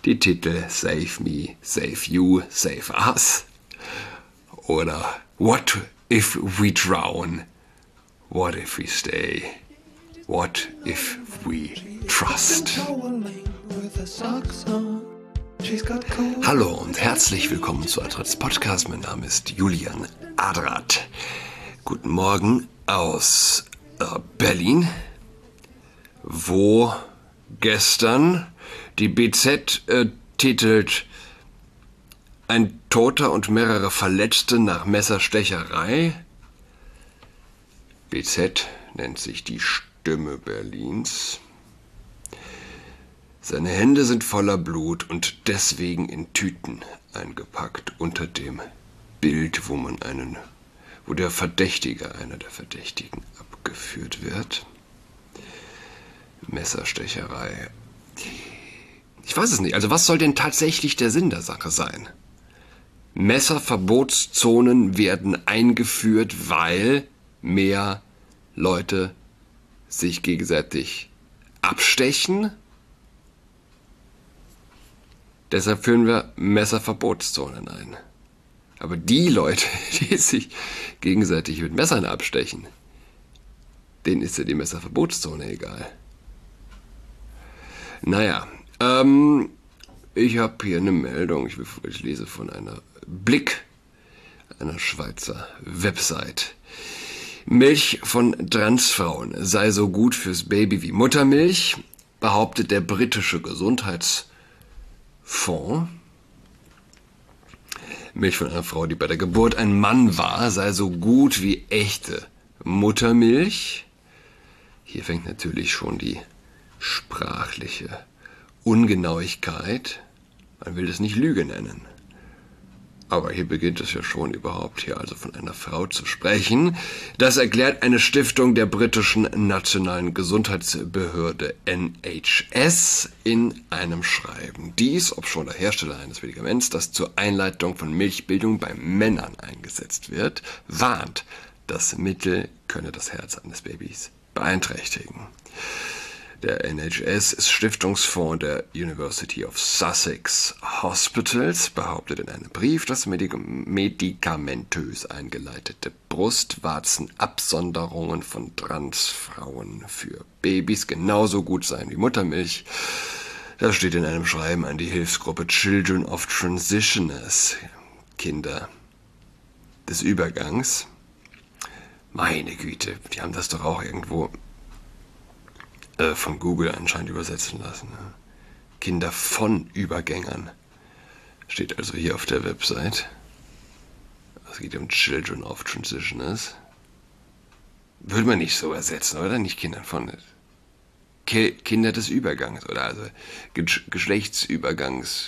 die Titel Save Me, Save You, Save Us oder What if we drown, What if we stay, What if we trust. Hallo und herzlich willkommen zu Adrats Podcast. Mein Name ist Julian Adrat. Guten Morgen aus Berlin, wo gestern die BZ titelt Ein Toter und mehrere Verletzte nach Messerstecherei. BZ nennt sich die Stimme Berlins. Seine Hände sind voller Blut und deswegen in Tüten eingepackt unter dem Bild, wo der Verdächtige, einer der Verdächtigen, abgeführt wird. Messerstecherei. Ich weiß es nicht. Also was soll denn tatsächlich der Sinn der Sache sein? Messerverbotszonen werden eingeführt, weil mehr Leute sich gegenseitig abstechen. Deshalb führen wir Messerverbotszonen ein. Aber die Leute, die sich gegenseitig mit Messern abstechen, denen ist ja die Messerverbotszone egal. Naja, ich habe hier eine Meldung, ich lese von einer Blick, einer Schweizer Website. Milch von Transfrauen sei so gut fürs Baby wie Muttermilch, behauptet der britische Gesundheitsfonds. Milch von einer Frau, die bei der Geburt ein Mann war, sei so gut wie echte Muttermilch. Hier fängt natürlich schon die sprachliche Ungenauigkeit. Man will das nicht Lüge nennen. Aber hier beginnt es ja schon überhaupt hier also von einer Frau zu sprechen. Das erklärt eine Stiftung der britischen nationalen Gesundheitsbehörde NHS in einem Schreiben. Dies, obschon der Hersteller eines Medikaments, das zur Einleitung von Milchbildung bei Männern eingesetzt wird, warnt, das Mittel könne das Herz eines Babys beeinträchtigen. Der NHS ist Stiftungsfonds der University of Sussex Hospitals, behauptet in einem Brief, dass medikamentös eingeleitete Brustwarzenabsonderungen von Transfrauen für Babys genauso gut seien wie Muttermilch. Das steht in einem Schreiben an die Hilfsgruppe Children of Transitioners, Kinder des Übergangs. Meine Güte, die haben das doch auch irgendwo von Google anscheinend übersetzen lassen. Kinder von Übergängern. Steht also hier auf der Website. Es geht um Children of Transitioners. Würde man nicht so übersetzen, oder? Nicht Kinder von. Kinder des Übergangs, oder? Also Geschlechtsübergangskinder.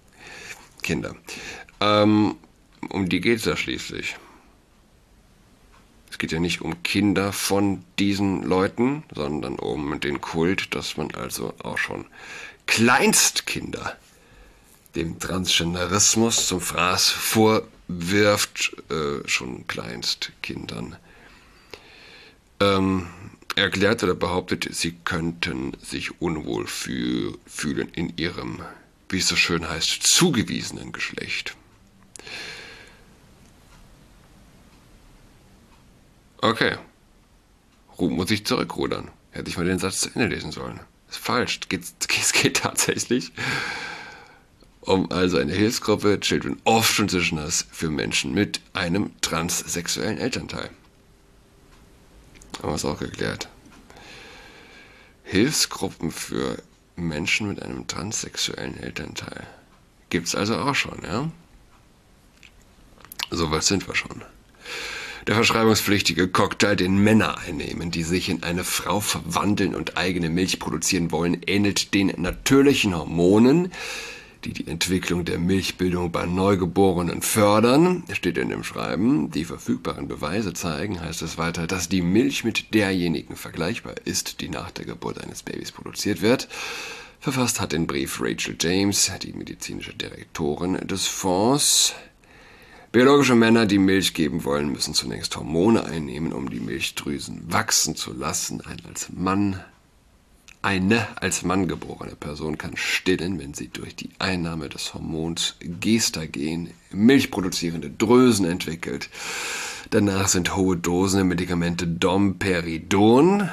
Um die geht es ja schließlich. Es geht ja nicht um Kinder von diesen Leuten, sondern um den Kult, dass man also auch schon Kleinstkinder dem Transgenderismus zum Fraß vorwirft, schon Kleinstkindern. Erklärt oder behauptet, sie könnten sich unwohl fühlen in ihrem, wie es so schön heißt, zugewiesenen Geschlecht. Okay. Muss ich zurückrudern. Hätte ich mal den Satz zu Ende lesen sollen. Ist falsch. Es geht tatsächlich um also eine Hilfsgruppe Children of Transitioners für Menschen mit einem transsexuellen Elternteil. Haben wir es auch geklärt. Hilfsgruppen für Menschen mit einem transsexuellen Elternteil. Gibt's also auch schon, ja? Soweit sind wir schon. Der verschreibungspflichtige Cocktail, den Männer einnehmen, die sich in eine Frau verwandeln und eigene Milch produzieren wollen, ähnelt den natürlichen Hormonen, die die Entwicklung der Milchbildung bei Neugeborenen fördern. Steht in dem Schreiben. Die verfügbaren Beweise zeigen, heißt es weiter, dass die Milch mit derjenigen vergleichbar ist, die nach der Geburt eines Babys produziert wird. Verfasst hat den Brief Rachel James, die medizinische Direktorin des Fonds. Biologische Männer, die Milch geben wollen, müssen zunächst Hormone einnehmen, um die Milchdrüsen wachsen zu lassen. Ein als Mann Eine als Mann geborene Person kann stillen, wenn sie durch die Einnahme des Hormons Gestagen milchproduzierende Drüsen entwickelt. Danach sind hohe Dosen der Medikamente Domperidon.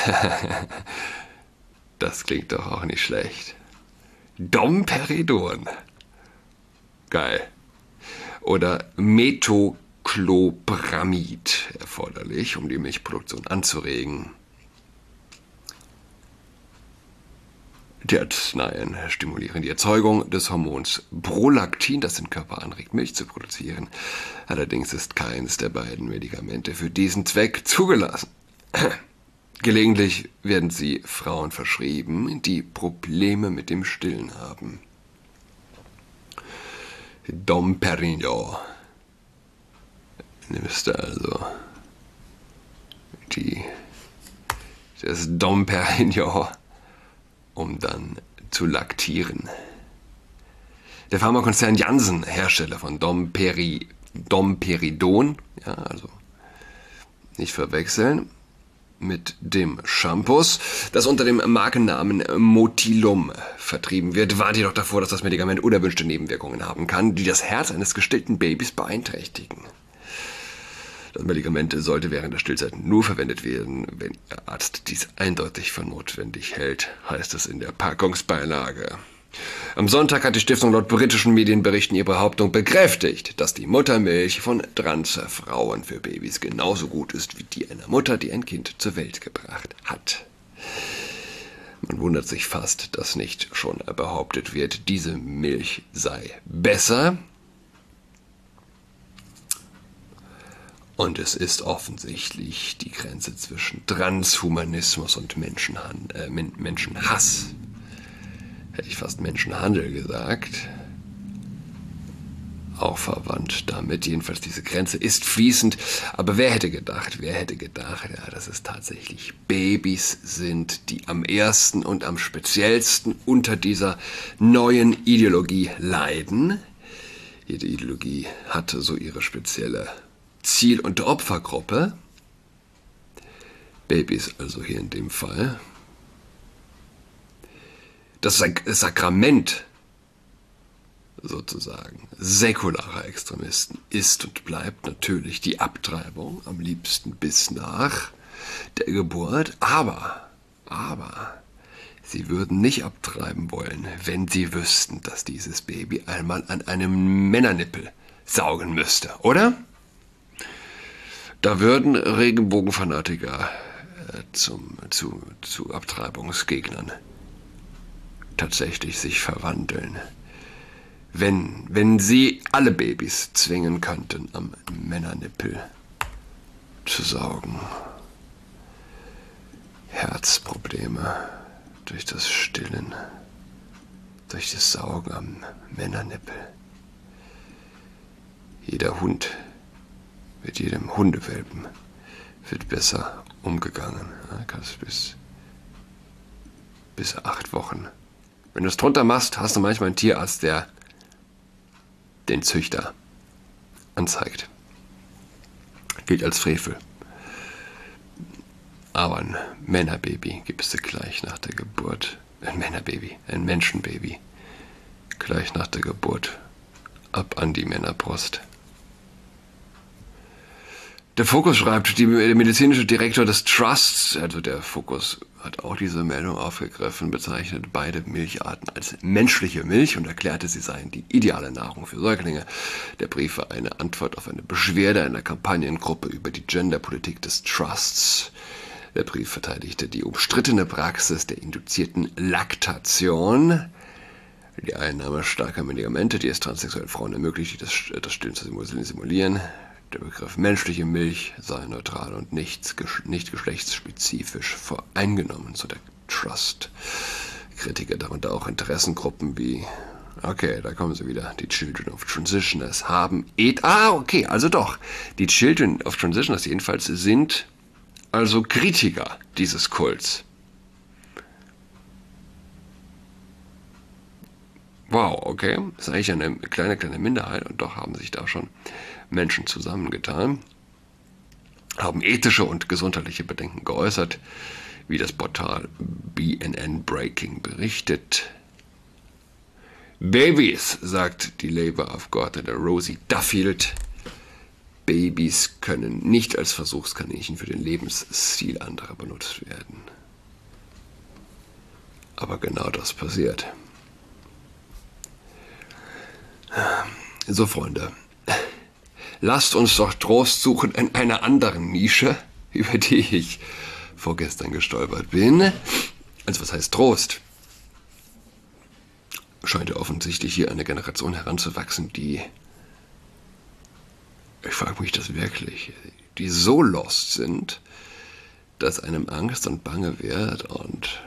Das klingt doch auch nicht schlecht. Domperidon. Geil. Oder Metoclopramid erforderlich, um die Milchproduktion anzuregen. Die Arzneien stimulieren die Erzeugung des Hormons Prolaktin, das den Körper anregt, Milch zu produzieren. Allerdings ist keines der beiden Medikamente für diesen Zweck zugelassen. Gelegentlich werden sie Frauen verschrieben, die Probleme mit dem Stillen haben. Domperidon. Nimmst du also das Domperidon, um dann zu laktieren. Der Pharmakonzern Janssen, Hersteller von Domperidon, ja, also nicht verwechseln mit dem Shampoos, das unter dem Markennamen Motilum vertrieben wird, warnt jedoch davor, dass das Medikament unerwünschte Nebenwirkungen haben kann, die das Herz eines gestillten Babys beeinträchtigen. Das Medikament sollte während der Stillzeit nur verwendet werden, wenn Ihr Arzt dies eindeutig für notwendig hält, heißt es in der Packungsbeilage. Am Sonntag hat die Stiftung laut britischen Medienberichten ihre Behauptung bekräftigt, dass die Muttermilch von Transfrauen für Babys genauso gut ist wie die einer Mutter, die ein Kind zur Welt gebracht hat. Man wundert sich fast, dass nicht schon behauptet wird, diese Milch sei besser. Und es ist offensichtlich die Grenze zwischen Transhumanismus und Menschenhass. Hätte ich fast Menschenhandel gesagt. Auch verwandt damit. Jedenfalls diese Grenze ist fließend. Aber wer hätte gedacht, ja, dass es tatsächlich Babys sind, die am ersten und am speziellsten unter dieser neuen Ideologie leiden. Jede Ideologie hatte so ihre spezielle Ziel- und Opfergruppe, Babys also hier in dem Fall. Das Sakrament sozusagen säkularer Extremisten ist und bleibt natürlich die Abtreibung, am liebsten bis nach der Geburt, aber sie würden nicht abtreiben wollen, wenn sie wüssten, dass dieses Baby einmal an einem Männernippel saugen müsste, oder? Da würden Regenbogenfanatiker zu Abtreibungsgegnern tatsächlich sich verwandeln. Wenn sie alle Babys zwingen könnten, am Männernippel zu saugen. Herzprobleme durch das Stillen, durch das Saugen am Männernippel. Jeder Hund, mit jedem Hundewelpen wird besser umgegangen. Kannst bis 8 Wochen. Wenn du es drunter machst, hast du manchmal einen Tierarzt, der den Züchter anzeigt. Gilt als Frevel. Aber ein Männerbaby gibst du gleich nach der Geburt. Ein Menschenbaby. Gleich nach der Geburt ab an die Männerbrust. Der Fokus schreibt, der medizinische Direktor des Trusts, also der Fokus hat auch diese Meldung aufgegriffen, bezeichnet beide Milcharten als menschliche Milch und erklärte, sie seien die ideale Nahrung für Säuglinge. Der Brief war eine Antwort auf eine Beschwerde einer Kampagnengruppe über die Genderpolitik des Trusts. Der Brief verteidigte die umstrittene Praxis der induzierten Laktation, die Einnahme starker Medikamente, die es transsexuellen Frauen ermöglicht, das Stillen zu simulieren. Der Begriff menschliche Milch sei neutral und nicht geschlechtsspezifisch voreingenommen, so der Trust. Kritiker, darunter auch Interessengruppen wie, okay, da kommen sie wieder, die Children of Transitioners haben okay, also doch, die Children of Transitioners jedenfalls sind also Kritiker dieses Kults. Wow, okay, das ist eigentlich eine kleine Minderheit und doch haben sich da schon Menschen zusammengetan, haben ethische und gesundheitliche Bedenken geäußert, wie das Portal BNN Breaking berichtet. Babys, sagt die Labour-Abgeordnete Rosie Duffield, Babys können nicht als Versuchskaninchen für den Lebensstil anderer benutzt werden. Aber genau das passiert. So, Freunde, lasst uns doch Trost suchen in einer anderen Nische, über die ich vorgestern gestolpert bin. Also was heißt Trost? Scheint ja offensichtlich hier eine Generation heranzuwachsen, die, ich frage mich das wirklich, die so lost sind, dass einem Angst und Bange wird und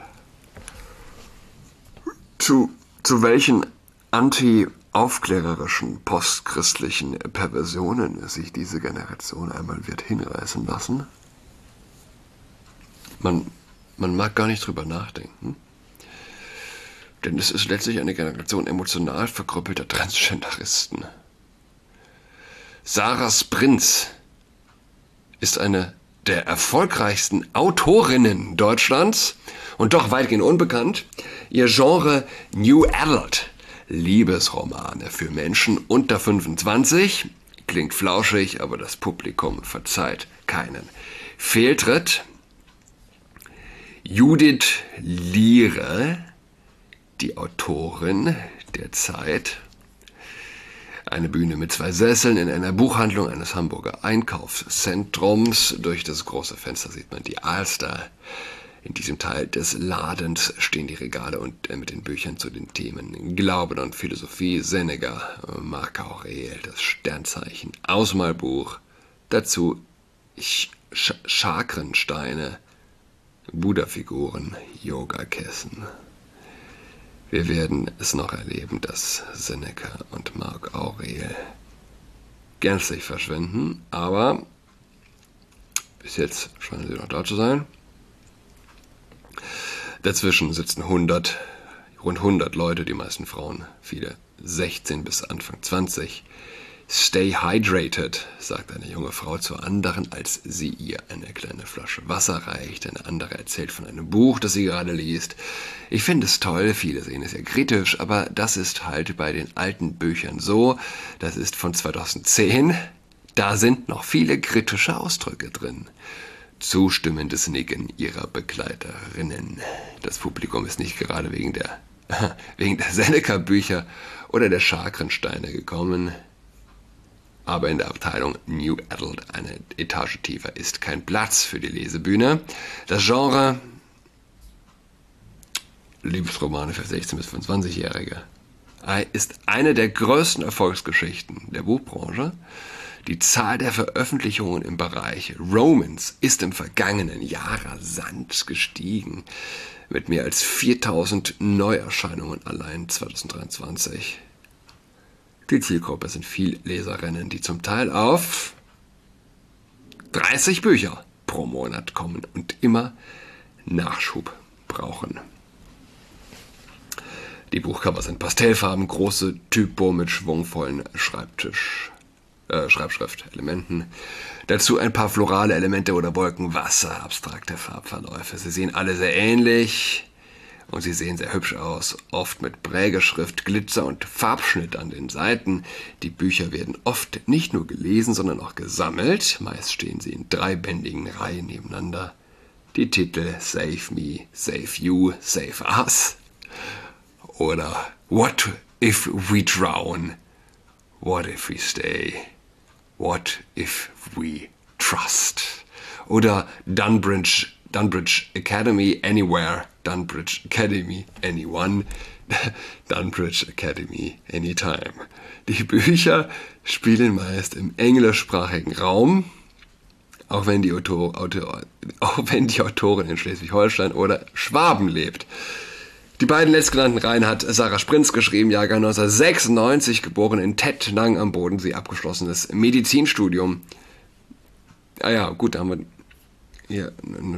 zu welchen anti-aufklärerischen, postchristlichen Perversionen sich diese Generation einmal wird hinreißen lassen. Man mag gar nicht drüber nachdenken, denn es ist letztlich eine Generation emotional verkrüppelter Transgenderisten. Sarah Sprintz ist eine der erfolgreichsten Autorinnen Deutschlands und doch weitgehend unbekannt. Ihr Genre New Adult, Liebesromane für Menschen unter 25, klingt flauschig, aber das Publikum verzeiht keinen Fehltritt. Judith Liere, die Autorin der Zeit, eine Bühne mit 2 Sesseln in einer Buchhandlung eines Hamburger Einkaufszentrums. Durch das große Fenster sieht man die Alster. In diesem Teil des Ladens stehen die Regale und mit den Büchern zu den Themen Glauben und Philosophie, Seneca, Marc Aurel, das Sternzeichen, Ausmalbuch, dazu Chakrensteine, Buddha-Figuren, Yogakissen. Wir werden es noch erleben, dass Seneca und Marc Aurel gänzlich verschwinden, aber bis jetzt scheinen sie noch da zu sein. Dazwischen sitzen rund 100 Leute, die meisten Frauen, viele 16 bis Anfang 20. Stay hydrated, sagt eine junge Frau zur anderen, als sie ihr eine kleine Flasche Wasser reicht. Eine andere erzählt von einem Buch, das sie gerade liest. Ich finde es toll, viele sehen es ja kritisch, aber das ist halt bei den alten Büchern so. Das ist von 2010. Da sind noch viele kritische Ausdrücke drin. Zustimmendes Nicken ihrer Begleiterinnen. Das Publikum ist nicht gerade wegen der Seneca-Bücher oder der Chakrensteine gekommen. Aber in der Abteilung New Adult, eine Etage tiefer, ist kein Platz für die Lesebühne. Das Genre Liebesromane für 16- bis 25-Jährige ist eine der größten Erfolgsgeschichten der Buchbranche. Die Zahl der Veröffentlichungen im Bereich Romance ist im vergangenen Jahr rasant gestiegen, mit mehr als 4000 Neuerscheinungen allein 2023. Die Zielgruppe sind viel Leserinnen, die zum Teil auf 30 Bücher pro Monat kommen und immer Nachschub brauchen. Die Buchcover sind pastellfarben, große Typo mit schwungvollen Schreibschriftelementen. Dazu ein paar florale Elemente oder Wolken, Wasser, abstrakte Farbverläufe. Sie sehen alle sehr ähnlich. Und sie sehen sehr hübsch aus, oft mit Prägeschrift, Glitzer und Farbschnitt an den Seiten. Die Bücher werden oft nicht nur gelesen, sondern auch gesammelt. Meist stehen sie in 3bändigen Reihen nebeneinander. Die Titel Save Me, Save You, Save Us oder What if we drown? What if we stay? What if we trust? Oder Dunbridge Academy Anywhere, Dunbridge Academy Anyone, Dunbridge Academy Anytime. Die Bücher spielen meist im englischsprachigen Raum, auch wenn die Autorin in Schleswig-Holstein oder Schwaben lebt. Die beiden letztgenannten Reihen hat Sarah Sprintz geschrieben, Jahrgang 1996, geboren in Tettnang am Bodensee, abgeschlossenes Medizinstudium. Ah ja, gut, da haben wir hier eine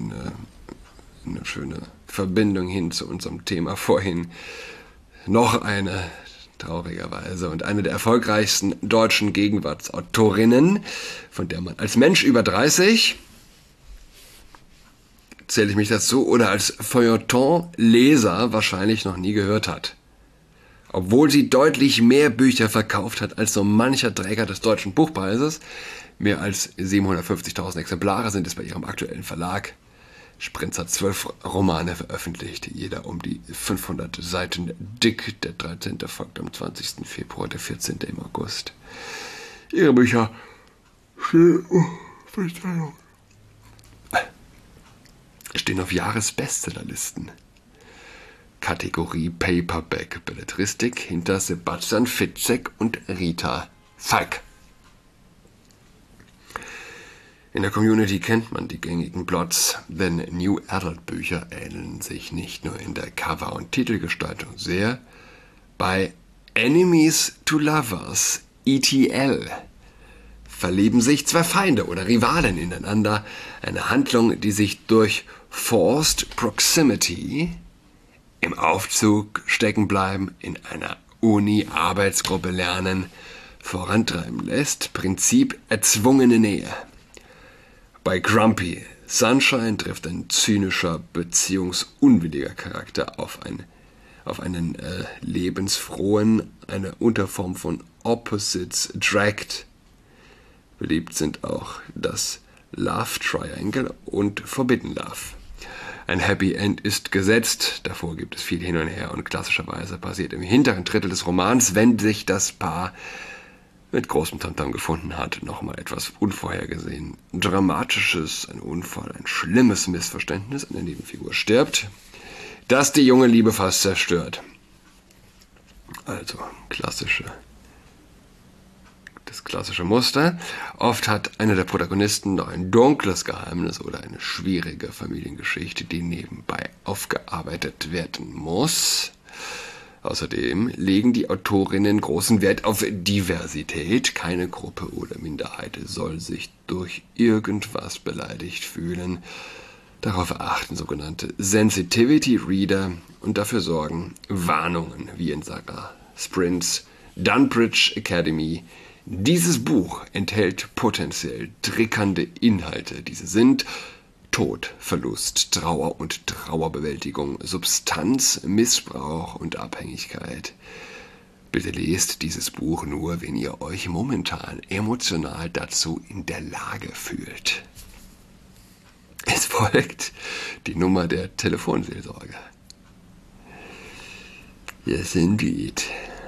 schöne Verbindung hin zu unserem Thema vorhin. Noch eine, traurigerweise, und eine der erfolgreichsten deutschen Gegenwartsautorinnen, von der man als Mensch über 30 zähle ich mich dazu, oder als Feuilleton-Leser wahrscheinlich noch nie gehört hat. Obwohl sie deutlich mehr Bücher verkauft hat als so mancher Träger des Deutschen Buchpreises, mehr als 750.000 Exemplare sind es bei ihrem aktuellen Verlag. Sprinz hat 12 Romane veröffentlicht, jeder um die 500 Seiten dick. Der 13. folgt am 20. Februar, der 14. im August. Ihre Bücher stehen auf Jahresbestsellerlisten. Kategorie Paperback Belletristik hinter Sebastian Fitzek und Rita Falk. In der Community kennt man die gängigen Plots, denn New Adult Bücher ähneln sich nicht nur in der Cover- und Titelgestaltung sehr. Bei Enemies to Lovers, ETL, verlieben sich zwei Feinde oder Rivalen ineinander. Eine Handlung, die sich durch Forced Proximity im Aufzug stecken bleiben, in einer Uni-Arbeitsgruppe lernen, vorantreiben lässt. Prinzip erzwungene Nähe. Bei Grumpy Sunshine trifft ein zynischer, beziehungsunwilliger Charakter auf einen lebensfrohen, eine Unterform von Opposites Attract. Beliebt sind auch das Love Triangle und Forbidden Love. Ein Happy End ist gesetzt, davor gibt es viel hin und her und klassischerweise passiert im hinteren Drittel des Romans, wenn sich das Paar mit großem Tamtam gefunden hat, nochmal etwas unvorhergesehen Dramatisches, ein Unfall, ein schlimmes Missverständnis, eine Nebenfigur stirbt, das die junge Liebe fast zerstört. Also das klassische Muster. Oft hat einer der Protagonisten noch ein dunkles Geheimnis oder eine schwierige Familiengeschichte, die nebenbei aufgearbeitet werden muss. Außerdem legen die Autorinnen großen Wert auf Diversität. Keine Gruppe oder Minderheit soll sich durch irgendwas beleidigt fühlen. Darauf achten sogenannte Sensitivity Reader und dafür sorgen Warnungen, wie in Sarah Sprints Dunbridge Academy. Dieses Buch enthält potenziell triggernde Inhalte. Diese sind Tod, Verlust, Trauer und Trauerbewältigung, Substanz, Missbrauch und Abhängigkeit. Bitte lest dieses Buch nur, wenn ihr euch momentan emotional dazu in der Lage fühlt. Es folgt die Nummer der Telefonseelsorge. Yes, indeed.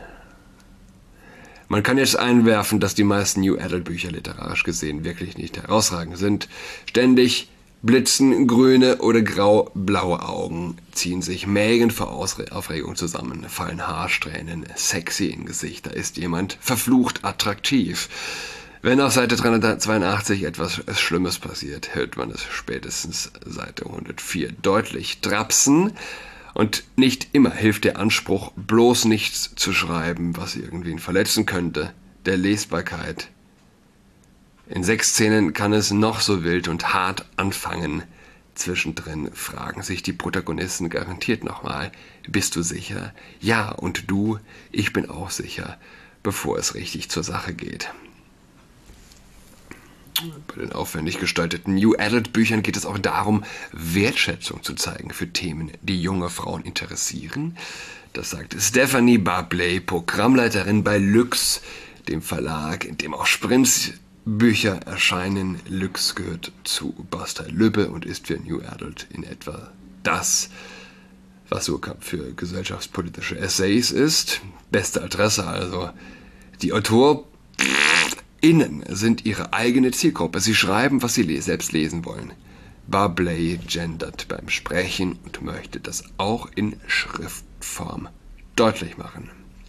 Man kann jetzt einwerfen, dass die meisten New Adult Bücher literarisch gesehen wirklich nicht herausragend sind. Ständig blitzen grüne oder grau-blaue Augen, ziehen sich mägend vor Aufregung zusammen, fallen Haarsträhnen sexy in Gesicht. Da ist jemand verflucht attraktiv. Wenn auf Seite 382 etwas Schlimmes passiert, hört man es spätestens Seite 104 deutlich trapsen. Und nicht immer hilft der Anspruch, bloß nichts zu schreiben, was irgendwen verletzen könnte, der Lesbarkeit. In 6 Szenen kann es noch so wild und hart anfangen. Zwischendrin fragen sich die Protagonisten garantiert nochmal, bist du sicher? Ja, und du? Ich bin auch sicher, bevor es richtig zur Sache geht. Bei den aufwendig gestalteten New Adult Büchern geht es auch darum, Wertschätzung zu zeigen für Themen, die junge Frauen interessieren. Das sagt Stephanie Barbley, Programmleiterin bei Lüx, dem Verlag, in dem auch Sprints Bücher erscheinen. Lüx gehört zu Bastei Lübbe und ist für New Adult in etwa das, was Surkamp für gesellschaftspolitische Essays ist. Beste Adresse also. Die AutorInnen sind ihre eigene Zielgruppe. Sie schreiben, was sie selbst lesen wollen. Barbley gendert beim Sprechen und möchte das auch in Schriftform deutlich machen.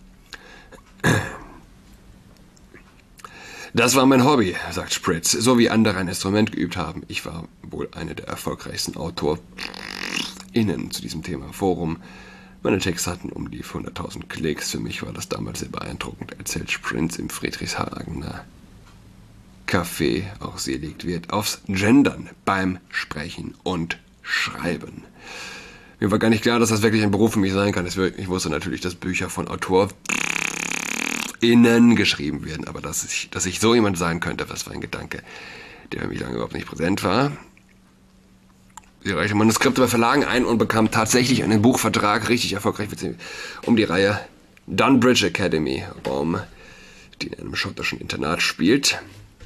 Das war mein Hobby, sagt Spritz, so wie andere ein Instrument geübt haben. Ich war wohl eine der erfolgreichsten AutorInnen zu diesem Thema im Forum. Meine Texte hatten um die 100.000 Klicks. Für mich war das damals sehr beeindruckend, erzählt Spritz im Friedrichshagener Café. Auch sie legt Wert aufs Gendern beim Sprechen und Schreiben. Mir war gar nicht klar, dass das wirklich ein Beruf für mich sein kann. Ich wusste natürlich, dass Bücher von AutorInnen geschrieben werden, aber dass ich so jemand sein könnte, das war ein Gedanke, der für mich lange überhaupt nicht präsent war. Sie reichte Manuskripte bei Verlagen ein und bekam tatsächlich einen Buchvertrag, richtig erfolgreich, um die Reihe Dunbridge Academy, die in einem schottischen Internat spielt.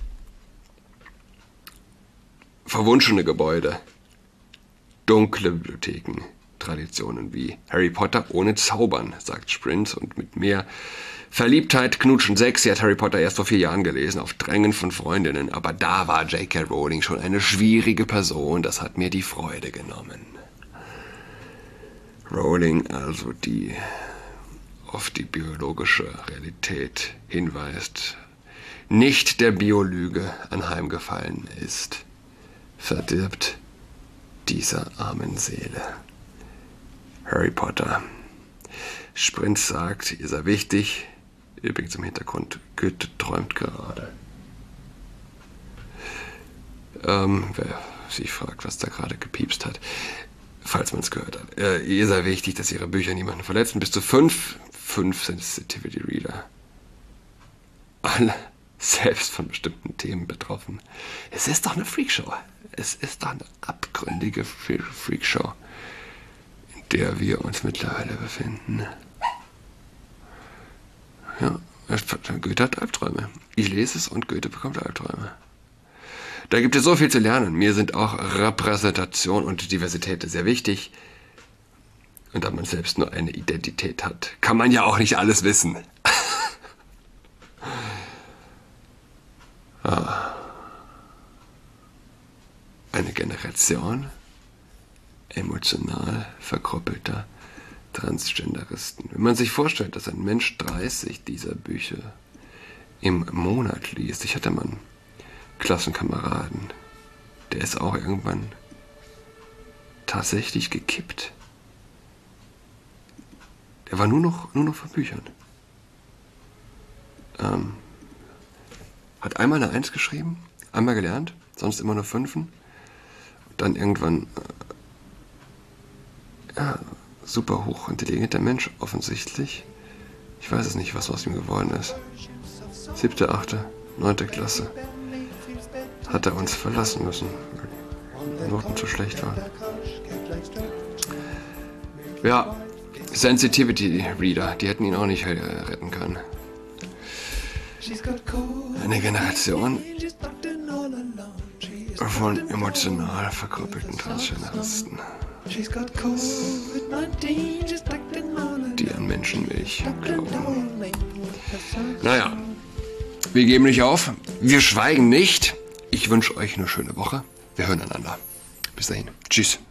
Verwunschene Gebäude, dunkle Bibliotheken, Traditionen wie Harry Potter ohne Zaubern, sagt Sprint, und mit mehr Verliebtheit knutschen 6. Sie hat Harry Potter erst vor 4 Jahren gelesen, auf Drängen von Freundinnen, aber da war J.K. Rowling schon eine schwierige Person, das hat mir die Freude genommen. Rowling also, die auf die biologische Realität hinweist, nicht der Biolüge anheimgefallen ist, verdirbt dieser armen Seele. Harry Potter. Sprint sagt, ihr sei wichtig. Übrigens im Hintergrund, Goethe träumt gerade. Wer sich fragt, was da gerade gepiepst hat, falls man es gehört hat. Ihr sei wichtig, dass ihre Bücher niemanden verletzen. Bis zu 5 Sensitivity Reader. Alle selbst von bestimmten Themen betroffen. Es ist doch eine Freakshow. Es ist doch eine abgründige Freakshow, in der wir uns mittlerweile befinden. Ja, Goethe hat Albträume. Ich lese es und Goethe bekommt Albträume. Da gibt es so viel zu lernen. Mir sind auch Repräsentation und Diversität sehr wichtig. Und da man selbst nur eine Identität hat, kann man ja auch nicht alles wissen. Eine Generation emotional verkrüppelter Transgenderisten. Wenn man sich vorstellt, dass ein Mensch 30 dieser Bücher im Monat liest. Ich hatte mal einen Klassenkameraden, der ist auch irgendwann tatsächlich gekippt. Der war nur noch von Büchern. Hat einmal eine 1 geschrieben, einmal gelernt, sonst immer nur 5. Und dann irgendwann super hochintelligenter Mensch, offensichtlich. Ich weiß es nicht, was aus ihm geworden ist. 7., 8., 9. Klasse hat er uns verlassen müssen, weil die Noten zu schlecht waren. Ja, Sensitivity Reader, die hätten ihn auch nicht retten können. Eine Generation von emotional verkrüppelten Transgenderisten, die an Menschenmilch glauben. Naja, wir geben nicht auf, wir schweigen nicht. Ich wünsche euch eine schöne Woche. Wir hören einander. Bis dahin. Tschüss.